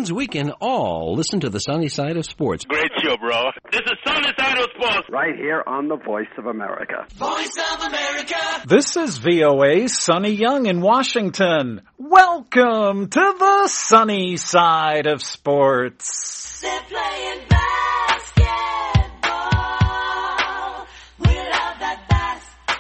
means we can all listen to the sunny side of sports. Great show, bro. This is Sunny Side of Sports. Right here on the Voice of America. Voice of America. This is VOA Sunny Young in Washington. Welcome to the sunny side of sports. They're playing basketball. We love that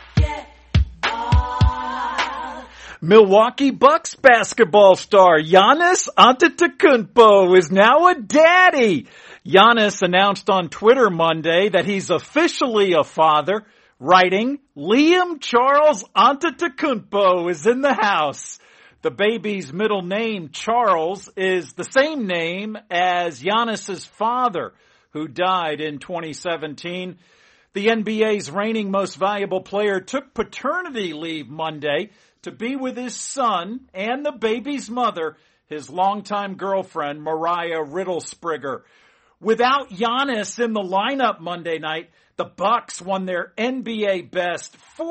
basketball. Milwaukee Bucks basketball star Giannis Antetokounmpo is now a daddy. Giannis announced on Twitter Monday that he's officially a father, writing, Liam Charles Antetokounmpo is in the house. The baby's middle name, Charles, is the same name as Giannis's father, who died in 2017. The NBA's reigning most valuable player took paternity leave Monday to be with his son and the baby's mother, his longtime girlfriend, Mariah Riddlespringer. Without Giannis in the lineup Monday night, the Bucks won their NBA best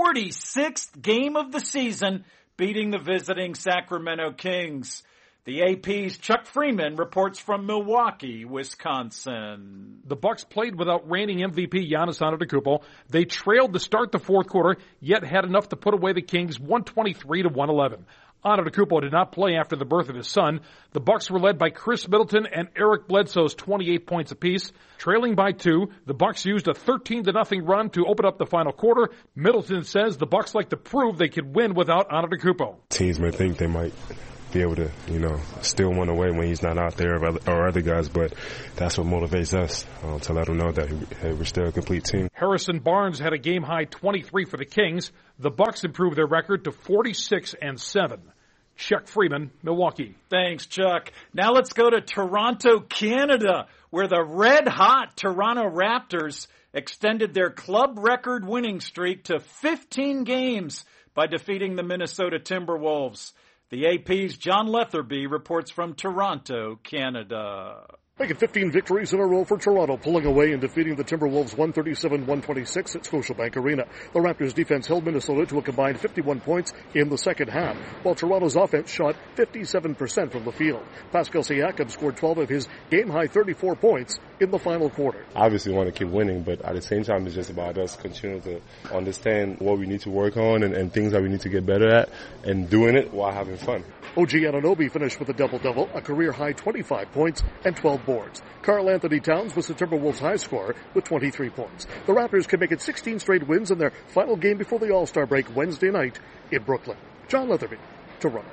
46th game of the season, beating the visiting Sacramento Kings. The AP's Chuck Freeman reports from Milwaukee, Wisconsin. The Bucks played without reigning MVP Giannis Antetokounmpo. They trailed to start the fourth quarter, yet had enough to put away the Kings 123-111. Antetokounmpo did not play after the birth of his son. The Bucks were led by Chris Middleton and Eric Bledsoe's 28 points apiece. Trailing by 2, the Bucks used a 13-0 run to open up the final quarter. Middleton says the Bucks like to prove they could win without Antetokounmpo. Teams may think they might be able to, steal one away when he's not out there or other guys, but that's what motivates us to let them know that we're still a complete team. Harrison Barnes had a game-high 23 for the Kings. The Bucks improved their record to 46-7. Chuck Freeman, Milwaukee. Thanks, Chuck. Now let's go to Toronto, Canada, where the red-hot Toronto Raptors extended their club record winning streak to 15 games by defeating the Minnesota Timberwolves. The AP's John Leatherby reports from Toronto, Canada. Making 15 victories in a row for Toronto, pulling away and defeating the Timberwolves 137-126 at Scotiabank Arena. The Raptors' defense held Minnesota to a combined 51 points in the second half, while Toronto's offense shot 57% from the field. Pascal Siakam scored 12 of his game-high 34 points in the final quarter. Obviously we want to keep winning, but at the same time it's just about us continuing to understand what we need to work on and things that we need to get better at and doing it while having fun. OG Anunoby finished with a double-double, a career-high 25 points and 12 boards. Karl Anthony Towns was the Timberwolves' high scorer with 23 points. The Raptors can make it 16 straight wins in their final game before the All-Star break Wednesday night in Brooklyn. John Leatherby, Toronto.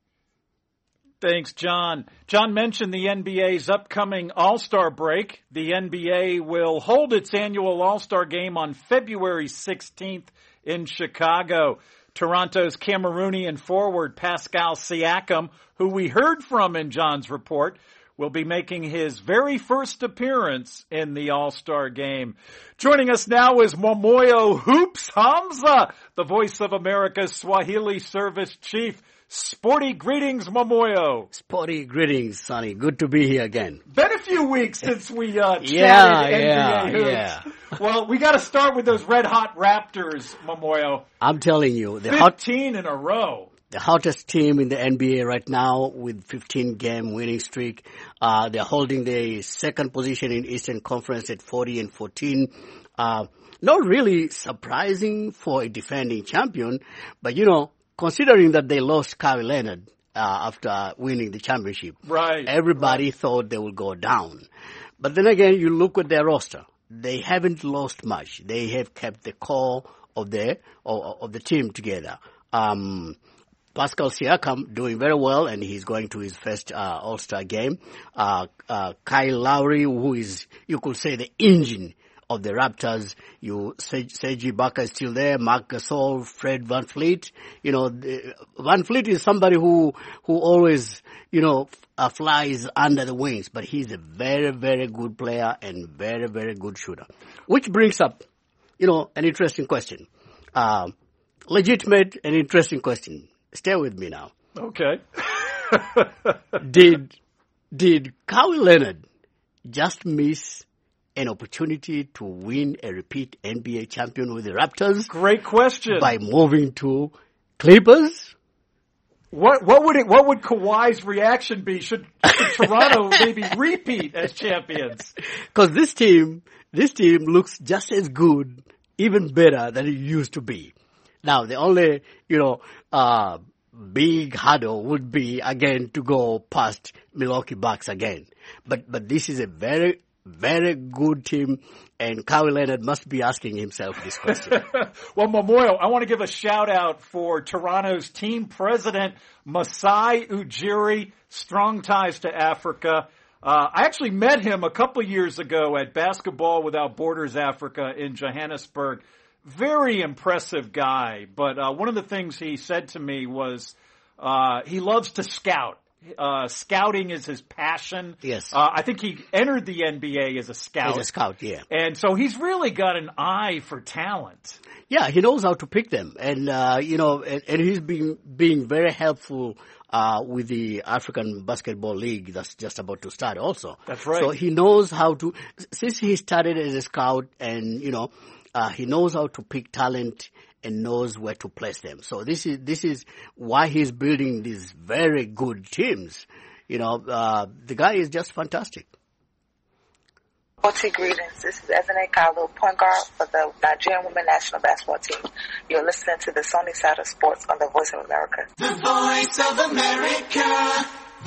Thanks, John. John mentioned the NBA's upcoming All-Star break. The NBA will hold its annual All-Star game on February 16th in Chicago. Toronto's Cameroonian forward Pascal Siakam, who we heard from in John's report, will be making his very first appearance in the All-Star game. Joining us now is Momoyo Hoops Hamza, the Voice of America's Swahili Service Chief. Sporty greetings, Momoyo. Sporty greetings, Sonny. Good to be here again. Been a few weeks since we chatted NBA hoops. Yeah. Well, we got to start with those red-hot Raptors, Momoyo. I'm telling you. 15 in a row. The hottest team in the NBA right now with 15-game winning streak. They're holding the second position in Eastern Conference at 40-14. Not really surprising for a defending champion, but, considering that they lost Kawhi Leonard after winning the championship, right? Everybody thought they would go down. But then again, you look at their roster. They haven't lost much. They have kept the core of the team together. Pascal Siakam doing very well, and he's going to his first All-Star game. Kyle Lowry, who is, you could say, the engine of the Raptors. Serge Ibaka is still there. Marc Gasol, Fred VanVleet. VanVleet is somebody who always, flies under the wings, but he's a very, very good player and very, very good shooter. Which brings up, an interesting question. Legitimate and interesting question. Stay with me now. Okay. Did Kawhi Leonard just miss an opportunity to win a repeat NBA champion with the Raptors? Great question. By moving to Clippers? What would Kawhi's reaction be? Should Toronto maybe repeat as champions? Because this team looks just as good, even better than it used to be. Now the only big hurdle would be again to go past Milwaukee Bucks again. But this is a very, very good team, and Kawhi Leonard must be asking himself this question. Well, Momoyo, I want to give a shout out for Toronto's team president, Masai Ujiri, strong ties to Africa. I actually met him a couple years ago at Basketball Without Borders Africa in Johannesburg. Very impressive guy, but one of the things he said to me was he loves to scout. Scouting is his passion. Yes. I think he entered the NBA as a scout. As a scout, yeah. And so he's really got an eye for talent. Yeah, he knows how to pick them. And, and he's being very helpful with the African Basketball League that's just about to start also. That's right. So he knows how to, since he started as a scout and, he knows how to pick talent and knows where to place them. So this is why he's building these very good teams. The guy is just fantastic. Greetings. This is Ezinne Kalu, point guard for the Nigerian women national basketball team. You're listening to the Sunny Side of Sports on the Voice of America. The Voice of America,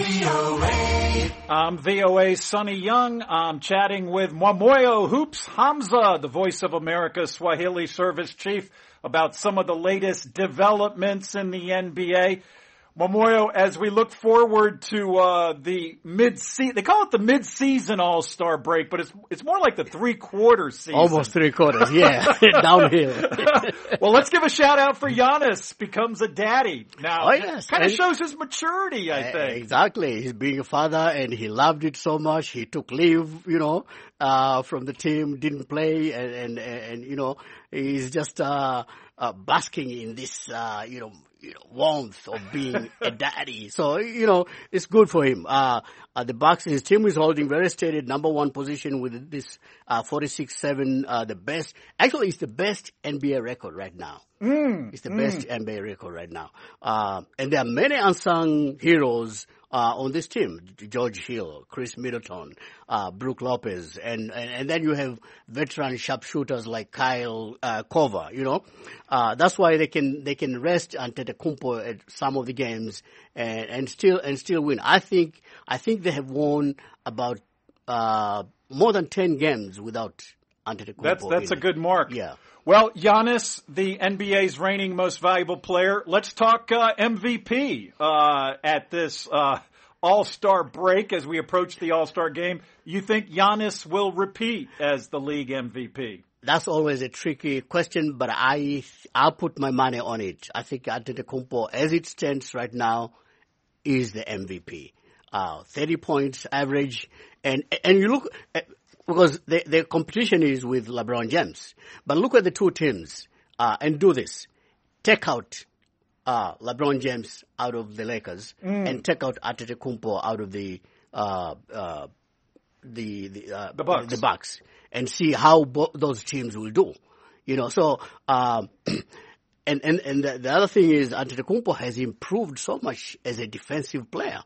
VOA. I'm VOA's Sonny Young. I'm chatting with Mwamoyo Hoops Hamza, the Voice of America Swahili Service Chief, about some of the latest developments in the NBA. Mwamoyo, as we look forward to the mid-season, they call it the mid-season All-Star break, but it's more like the three-quarter season. Almost three-quarters, yeah, downhill. Well, let's give a shout-out for Giannis, becomes a daddy now. Oh, yes. Kind of shows his maturity, I think. Exactly. He's being a father, and he loved it so much. He took leave, from the team, didn't play, and he's just basking in this, warmth of being a daddy. So, it's good for him. The Bucks, his team is holding very steady number one position with this 46-7, the best. Actually, it's the best NBA record right now. It's the best NBA record right now. And there are many unsung heroes on this team. George Hill, Chris Middleton, Brook Lopez, and then you have veteran sharpshooters like Kyle Korver, That's why they can rest Antetokounmpo at some of the games and still win. I think they have won about more than 10 games without Antetokounmpo. That's a good mark. Yeah. Well, Giannis, the NBA's reigning most valuable player. Let's talk MVP at this All-Star break as we approach the All-Star game. You think Giannis will repeat as the league MVP? That's always a tricky question, but I'll put my money on it. I think Antetokounmpo, as it stands right now, is the MVP. 30 points average, and you look at, because the competition is with LeBron James. But look at the two teams and do this. Take out LeBron James out of the Lakers and take out Antetokounmpo out of the Bucks and see how those teams will do. So and the other thing is Antetokounmpo has improved so much as a defensive player.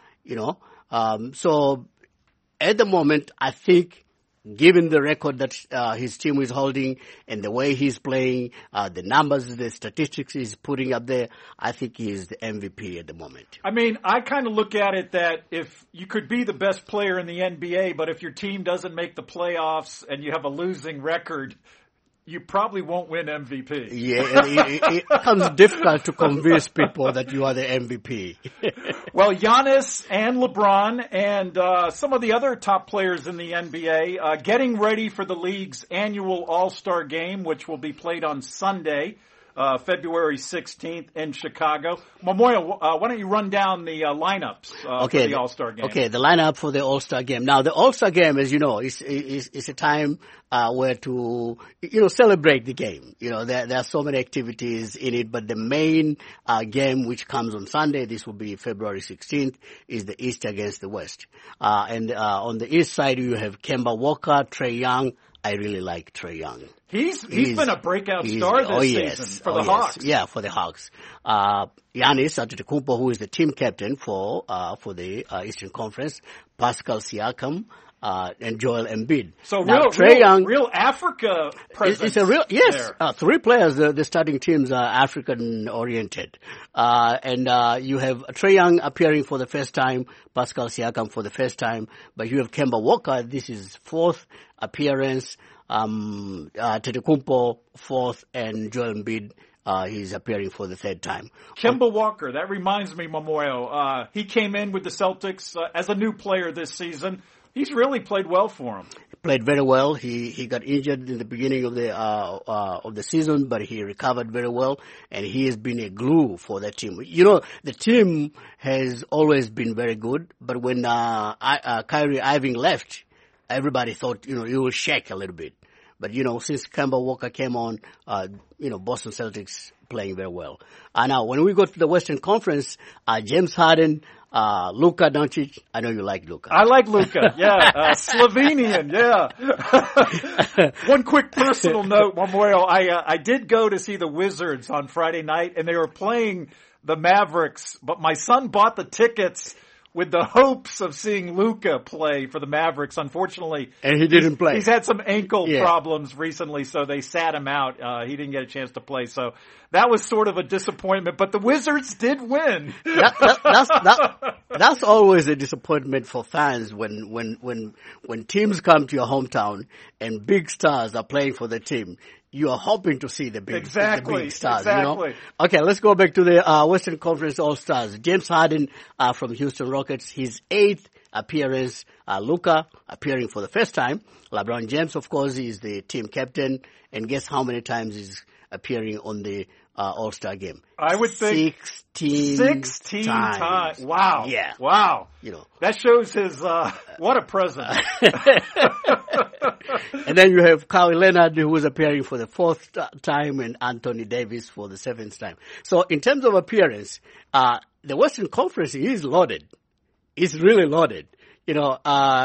So at the moment, I think, given the record that his team is holding and the way he's playing, the numbers, the statistics he's putting up there, I think he is the MVP at the moment. I mean, I kind of look at it that if you could be the best player in the NBA, but if your team doesn't make the playoffs and you have a losing record, you probably won't win MVP. Yeah, it becomes difficult to convince people that you are the MVP. Well, Giannis and LeBron and some of the other top players in the NBA getting ready for the league's annual All-Star Game, which will be played on Sunday, February 16th in Chicago. Mwamoyo, why don't you run down the lineups for the All-Star Game? Okay, the lineup for the All-Star Game. Now, the All-Star Game, as you know, is a time where to, celebrate the game. There are so many activities in it, but the main game, which comes on Sunday, this will be February 16th, is the East against the West. And on the East side, you have Kemba Walker, Trae Young, I really like Trae Young. He's been a breakout star this season for the Hawks. Yeah, for the Hawks. Giannis Antetokounmpo, who is the team captain for the Eastern Conference, Pascal Siakam, and Joel Embiid. So now, Trae Young, real Africa presence. It's a real, yes. Three players. The starting teams are African oriented, and you have Trae Young appearing for the first time, Pascal Siakam for the first time, but you have Kemba Walker. This is fourth appearance. Antetokounmpo fourth, and Joel Embiid. He's appearing for the third time. Kemba Walker, that reminds me, Momoyo. He came in with the Celtics as a new player this season. He's really played well for him. Played very well. He got injured in the beginning of the season, but he recovered very well, and he has been a glue for that team. You know, the team has always been very good, but when Kyrie Irving left, everybody thought, you know, it will shake a little bit. But, you know, since Kemba Walker came on, you know, Boston Celtics playing very well. Now, when we go to the Western Conference, James Harden, Luka Doncic. I know you like Luka. I like Luka, yeah. Slovenian, yeah. One quick personal note, Momoyo. I did go to see the Wizards on Friday night, and they were playing the Mavericks, but my son bought the tickets with the hopes of seeing Luka play for the Mavericks. Unfortunately, and he didn't play. He's had some ankle problems recently, so they sat him out. He didn't get a chance to play, so that was sort of a disappointment. But the Wizards did win. That's always a disappointment for fans when teams come to your hometown and big stars are playing for the team. You are hoping to see the big stars. Exactly. You know? Okay, let's go back to the Western Conference All-Stars. James Harden from Houston Rockets, his 8th appearance. Luka appearing for the first time. LeBron James, of course, is the team captain. And guess how many times he's appearing on the All-Star game? I would think 16 times. Wow. Yeah. Wow. You know. That shows his, what a present. And then you have Kawhi Leonard, who was appearing for the 4th time, and Anthony Davis for the 7th time. So in terms of appearance, the Western Conference is loaded. It's really loaded. You know,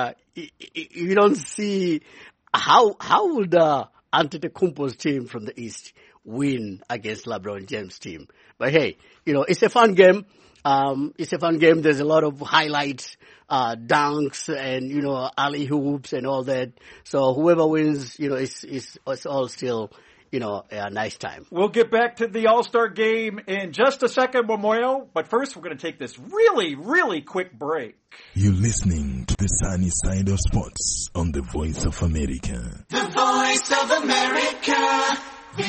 you don't see how would Antetokounmpo's team from the East win against LeBron James' team. But hey, you know, it's a fun game. There's a lot of highlights, dunks, and, you know, alley hoops and all that. So whoever wins, you know, it's all still, you know, a nice time. We'll get back to the All-Star game in just a second, Momoyo. But first, we're going to take this really, really quick break. You're listening to the Sunny Side of Sports on the Voice of America. The Voice of America.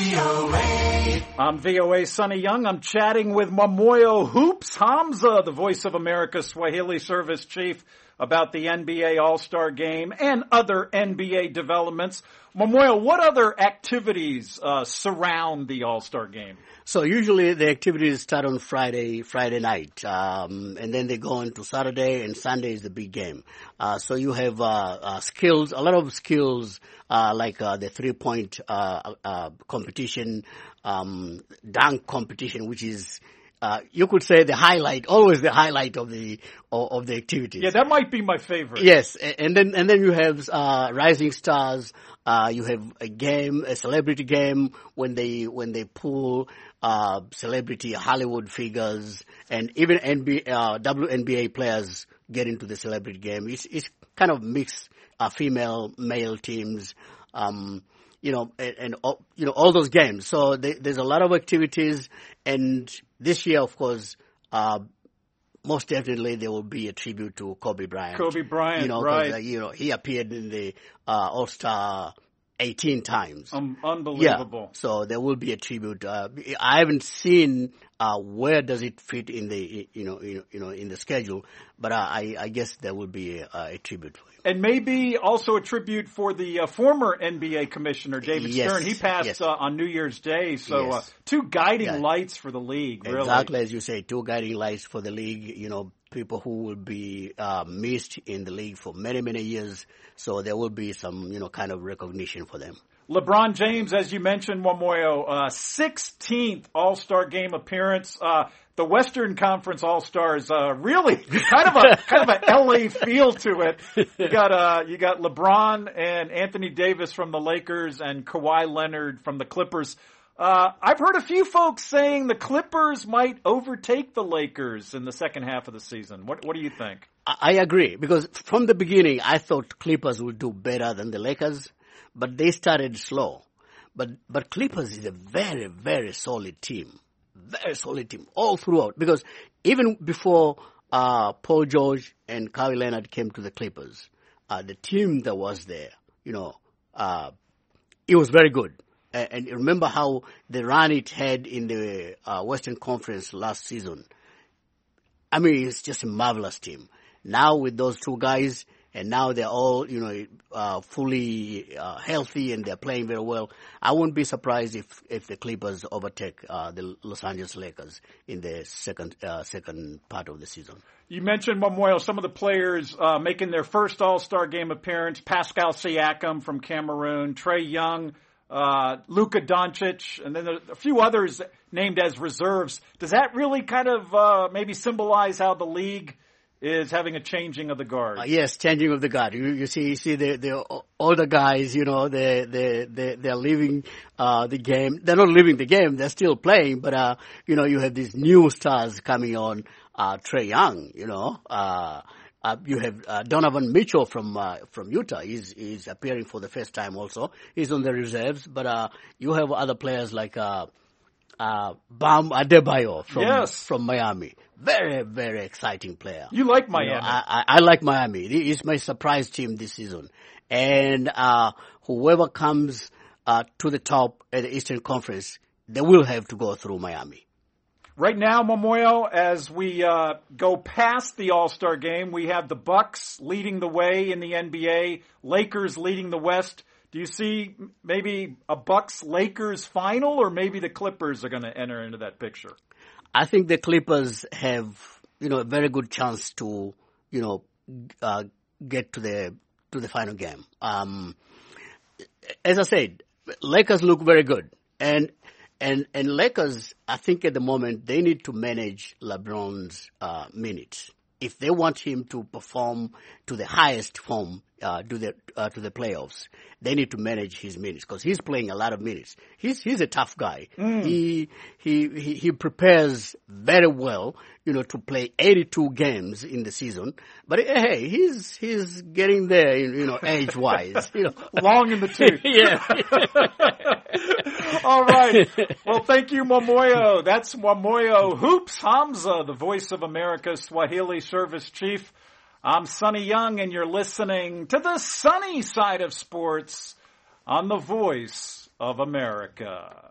VOA. I'm VOA Sonny Young. I'm chatting with Momoyo Hoops Hamza, the Voice of America Swahili Service Chief, about the NBA All-Star Game and other NBA developments. Momoyo, what other activities surround the All-Star Game? So usually the activities start on Friday night, and then they go into Saturday, and Sunday is the big game. So you have skills, a lot of skills, like the 3-point competition, dunk competition, which is you could say always the highlight of the activity. Yeah, that might be my favorite. Yes, and then you have rising stars. You have a celebrity game when they pull celebrity Hollywood figures, and even WNBA players get into the celebrity game. It's kind of mixed, female, male teams. You know, and you know, all those games. So there's a lot of activities, and this year, of course, most definitely there will be a tribute to Kobe Bryant. Kobe Bryant, you know, right? You know, he appeared in the All-Star 18 times. Unbelievable. Yeah. So there will be a tribute. I haven't seen where does it fit in the in the schedule, but I guess there will be a tribute for him. And maybe also a tribute for the former NBA commissioner, David Stern. He passed on New Year's Day, so two guiding lights for the league, really. Exactly as you say, two guiding lights for the league, you know, people who will be missed in the league for many, many years. So there will be some, you know, kind of recognition for them. LeBron James, as you mentioned, Wamoyo, 16th All-Star Game appearance. The Western Conference All-Stars, really kind of a LA feel to it. You got LeBron and Anthony Davis from the Lakers and Kawhi Leonard from the Clippers. I've heard a few folks saying the Clippers might overtake the Lakers in the second half of the season. What do you think? I agree, because from the beginning I thought Clippers would do better than the Lakers. But they started slow. But Clippers is a very, very solid team. Very solid team all throughout. Because even before Paul George and Kawhi Leonard came to the Clippers, the team that was there, it was very good. And remember how the run it had in the Western Conference last season. I mean, it's just a marvelous team. Now with those two guys, and now they're all, fully healthy and they're playing very well. I wouldn't be surprised if the Clippers overtake the Los Angeles Lakers in the second part of the season. You mentioned, Wamoyo, some of the players making their first All-Star Game appearance. Pascal Siakam from Cameroon, Trae Young, Luka Doncic, and then a few others named as reserves. Does that really kind of maybe symbolize how the league is having a changing of the guard? Yes, changing of the guard. You see the older guys, they're leaving the game. They're not leaving the game. They're still playing, but you have these new stars coming on. Trae Young, you have Donovan Mitchell from Utah. He's appearing for the first time also. He's on the reserves, but you have other players like Bam Adebayo from Miami. Very, very exciting player. You like Miami? I like Miami. It's my surprise team this season. And whoever comes to the top at the Eastern Conference, they will have to go through Miami. Right now, Wamoyo, as we go past the All-Star Game, we have the Bucks leading the way in the NBA, Lakers leading the West. Do you see maybe a Bucks-Lakers final, or maybe the Clippers are going to enter into that picture? I think the Clippers have, a very good chance to, get to the final game. As I said, Lakers look very good, and Lakers, I think at the moment they need to manage LeBron's minutes. If they want him to perform to the highest form to the playoffs, they need to manage his minutes, because he's playing a lot of minutes. He's a tough guy. He prepares very well, to play 82 games in the season. But hey, he's getting there, age wise, long in the tooth. Yeah. All right. Well, thank you, Wamoyo. That's Wamoyo Hoops Hamza, the Voice of America Swahili Service Chief. I'm Sonny Young, and you're listening to the sunny side of sports on the Voice of America.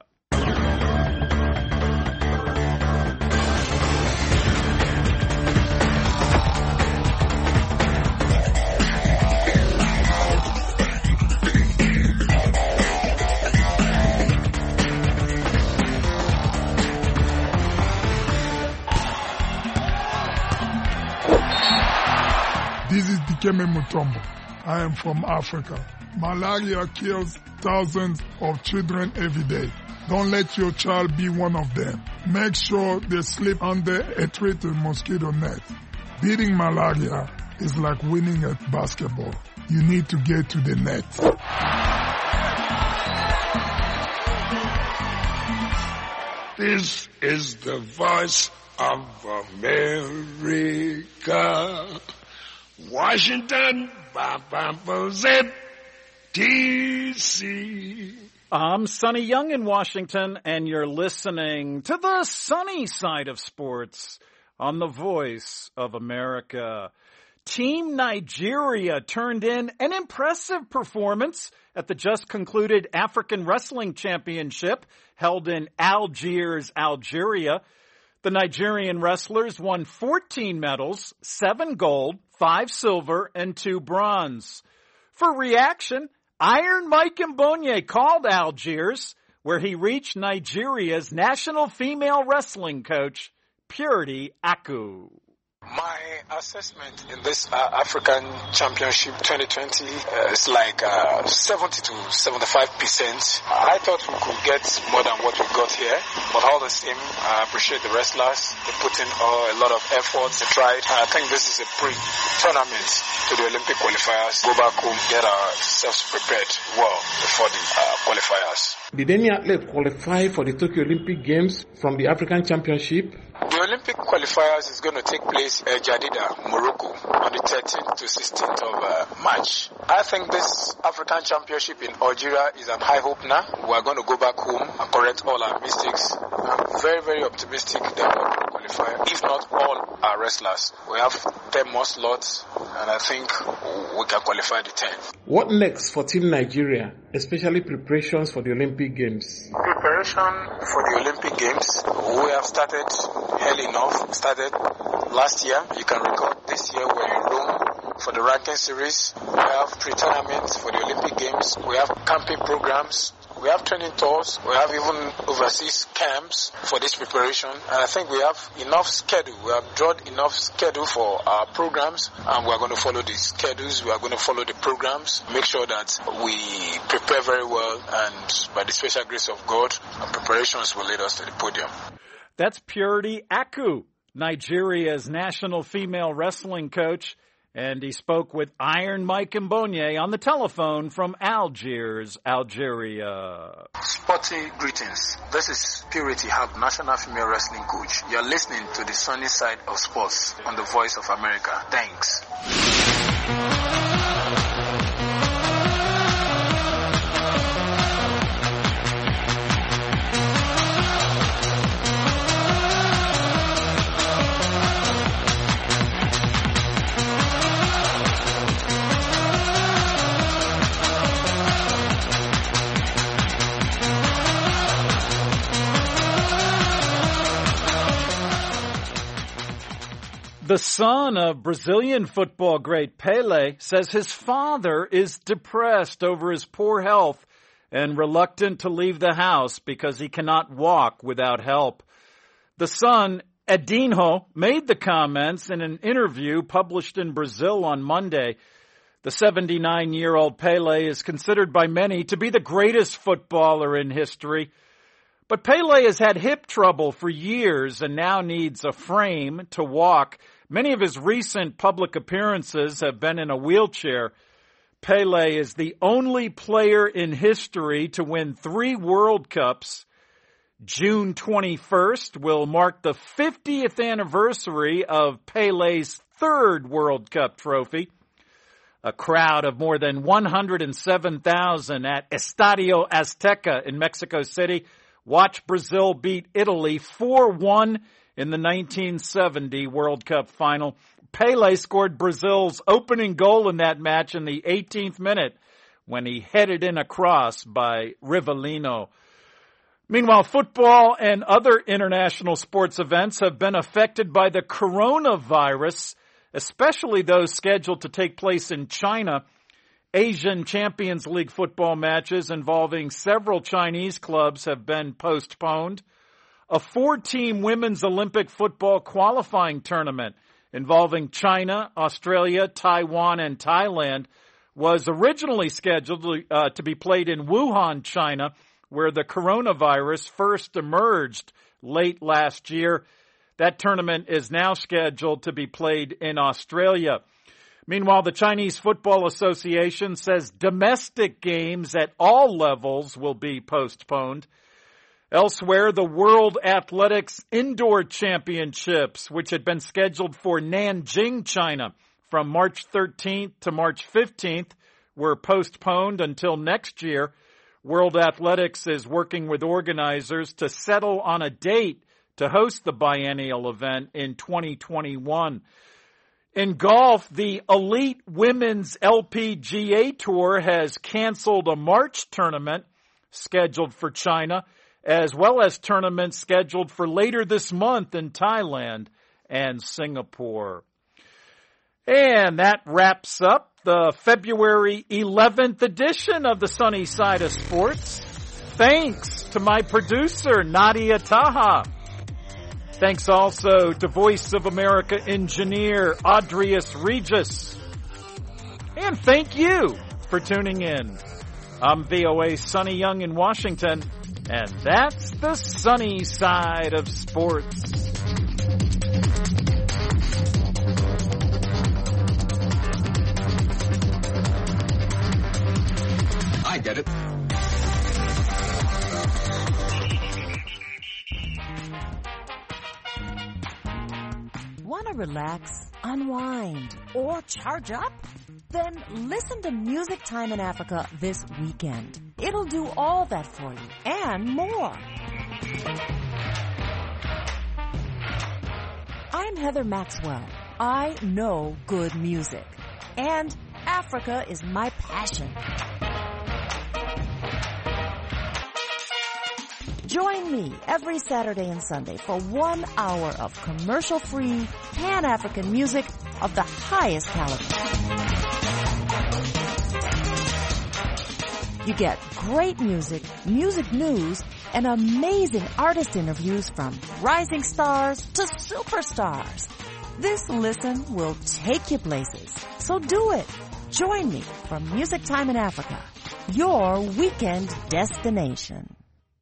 This is Dikeme Mutombo. I am from Africa. Malaria kills thousands of children every day. Don't let your child be one of them. Make sure they sleep under a treated mosquito net. Beating malaria is like winning at basketball. You need to get to the net. This is the Voice of America. Washington, D.C. I'm Sonny Young in Washington, and you're listening to the sunny side of sports on the Voice of America. Team Nigeria turned in an impressive performance at the just concluded African Wrestling Championship held in Algiers, Algeria. The Nigerian wrestlers won 14 medals, 7 gold, 5 silver, and 2 bronze. For reaction, Iron Mike Mbonye called Algiers, where he reached Nigeria's national female wrestling coach, Purity Aku. My assessment in this African Championship 2020 is like 70 to 75%. I thought we could get more than what we got here, but all the same, I appreciate the wrestlers. They put in a lot of effort. They tried. I think this is a pre-tournament to the Olympic qualifiers. Go back home, get ourselves prepared well before the qualifiers. Did any athlete qualify for the Tokyo Olympic Games from the African Championship? The Olympic qualifiers is going to take place in Jadida, Morocco, on the 13th to 16th of March. I think this African Championship in Algeria is an high hope now. We are going to go back home and correct all our mistakes. I'm very, very optimistic that we will qualify. If not all our wrestlers, we have 10 more slots, and I think we can qualify the 10th. What next for Team Nigeria, especially preparations for the Olympic Games? Preparation for the Olympic Games, we have started early enough. Started last year. You can recall this year we're in Rome for the ranking series. We have pre-tournaments for the Olympic Games. We have camping programs. We have training tours. We have even overseas camps for this preparation. And I think we have enough schedule. We have drawn enough schedule for our programs, and we are going to follow the schedules. We are going to follow the programs. Make sure that we prepare very well, and by the special grace of God, our preparations will lead us to the podium. That's Purity Aku, Nigeria's national female wrestling coach, and he spoke with Iron Mike Mbonye on the telephone from Algiers, Algeria. Sporty greetings. This is Purity Hub, national female wrestling coach. You're listening to the sunny side of sports on the Voice of America. Thanks. The son of Brazilian football great Pele says his father is depressed over his poor health and reluctant to leave the house because he cannot walk without help. The son, Edinho, made the comments in an interview published in Brazil on Monday. The 79-year-old Pele is considered by many to be the greatest footballer in history. But Pele has had hip trouble for years and now needs a frame to walk. Many of his recent public appearances have been in a wheelchair. Pele is the only player in history to win 3 World Cups. June 21st will mark the 50th anniversary of Pele's 3rd World Cup trophy. A crowd of more than 107,000 at Estadio Azteca in Mexico City watched Brazil beat Italy 4-1 in the 1970 World Cup final. Pele scored Brazil's opening goal in that match in the 18th minute when he headed in a cross by Rivellino. Meanwhile, football and other international sports events have been affected by the coronavirus, especially those scheduled to take place in China. Asian Champions League football matches involving several Chinese clubs have been postponed. A 4-team women's Olympic football qualifying tournament involving China, Australia, Taiwan, and Thailand was originally scheduled to be played in Wuhan, China, where the coronavirus first emerged late last year. That tournament is now scheduled to be played in Australia. Meanwhile, the Chinese Football Association says domestic games at all levels will be postponed. Elsewhere, the World Athletics Indoor Championships, which had been scheduled for Nanjing, China, from March 13th to March 15th, were postponed until next year. World Athletics is working with organizers to settle on a date to host the biennial event in 2021. In golf, the Elite Women's LPGA Tour has canceled a March tournament scheduled for China, as well as tournaments scheduled for later this month in Thailand and Singapore. And that wraps up the February 11th edition of the Sunny Side of Sports. Thanks to my producer, Nadia Taha. Thanks also to Voice of America engineer Adrius Regis. And thank you for tuning in. I'm VOA's Sonny Young in Washington, and that's the sunny side of sports. I get it. Want to relax, unwind, or charge up? Then listen to Music Time in Africa this weekend. It'll do all that for you and more. I'm Heather Maxwell. I know good music. And Africa is my passion. Join me every Saturday and Sunday for 1 hour of commercial-free Pan-African music of the highest caliber. You get great music, music news, and amazing artist interviews from rising stars to superstars. This listen will take you places. So do it. Join me for Music Time in Africa, your weekend destination.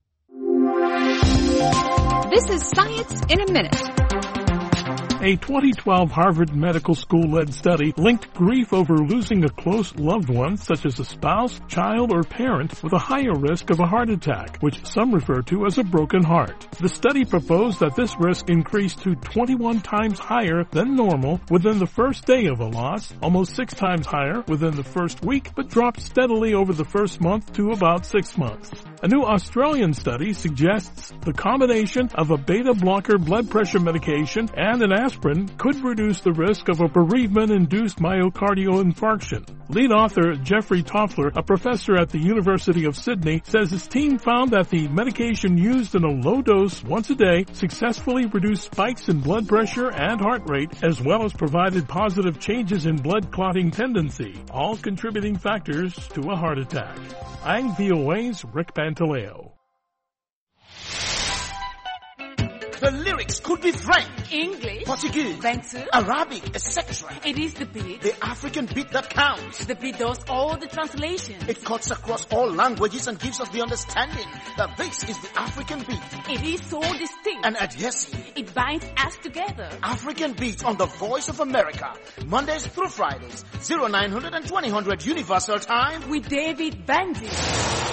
This is Science in a Minute. A 2012 Harvard Medical School-led study linked grief over losing a close loved one, such as a spouse, child, or parent, with a higher risk of a heart attack, which some refer to as a broken heart. The study proposed that this risk increased to 21 times higher than normal within the first day of a loss, almost 6 times higher within the first week, but dropped steadily over the first month to about 6 months. A new Australian study suggests the combination of a beta blocker blood pressure medication and an aspirin could reduce the risk of a bereavement-induced myocardial infarction. Lead author Jeffrey Toffler, a professor at the University of Sydney, says his team found that the medication used in a low dose once a day successfully reduced spikes in blood pressure and heart rate, as well as provided positive changes in blood clotting tendency, all contributing factors to a heart attack. I'm VOA's Rick Pantaleo. The lyrics could be French, English, Portuguese, Arabic, etc. It is the beat. The African beat that counts. The beat does all the translations. It cuts across all languages and gives us the understanding that this is the African beat. It is so distinct and adhesive. It binds us together. African Beat on the Voice of America, Mondays through Fridays, 0900 and 2000 Universal Time with David Bandy.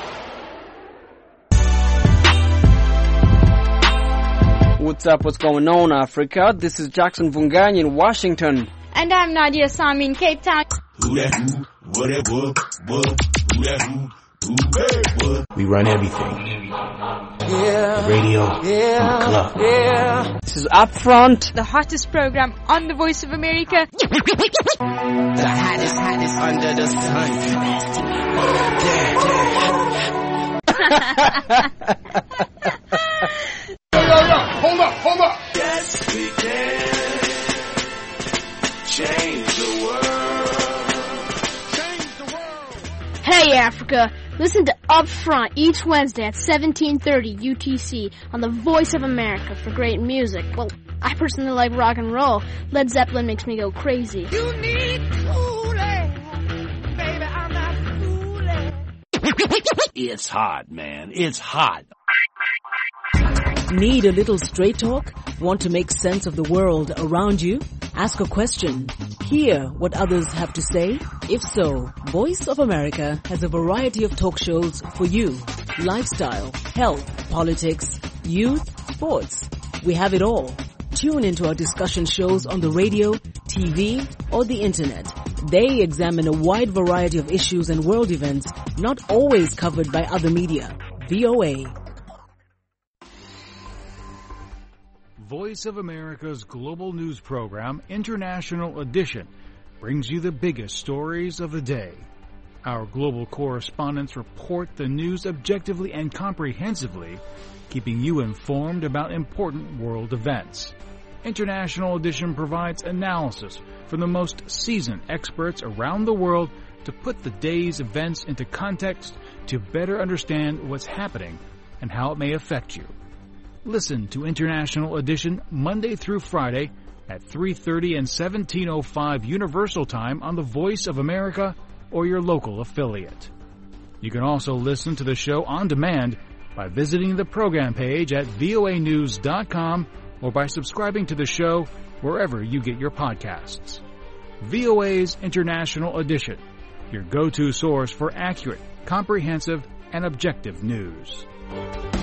What's up? What's going on, Africa? This is Jackson Vungany in Washington. And I'm Nadia Sami in Cape Town. Who that who? What that what? Who that who? What? We run everything. Yeah. The radio. Yeah. The club. Yeah. This is Upfront. The hottest program on the Voice of America. The hottest under the sun. Hold up. Yes, we can change the world. Hey, Africa. Listen to Upfront each Wednesday at 17:30 UTC on the Voice of America for great music. Well, I personally like rock and roll. Led Zeppelin makes me go crazy. You need cooling. Baby, I'm not fooling. It's hot, man. It's hot. Need a little straight talk? Want to make sense of the world around you? Ask a question. Hear what others have to say? If so, Voice of America has a variety of talk shows for you. Lifestyle, health, politics, youth, sports. We have it all. Tune into our discussion shows on the radio, TV, or the internet. They examine a wide variety of issues and world events not always covered by other media. VOA. Voice of America's global news program, International Edition, brings you the biggest stories of the day. Our global correspondents report the news objectively and comprehensively, keeping you informed about important world events. International Edition provides analysis from the most seasoned experts around the world to put the day's events into context to better understand what's happening and how it may affect you. Listen to International Edition Monday through Friday at 3:30 and 17:05 Universal Time on the Voice of America or your local affiliate. You can also listen to the show on demand by visiting the program page at voanews.com or by subscribing to the show wherever you get your podcasts. VOA's International Edition, your go-to source for accurate, comprehensive, and objective news.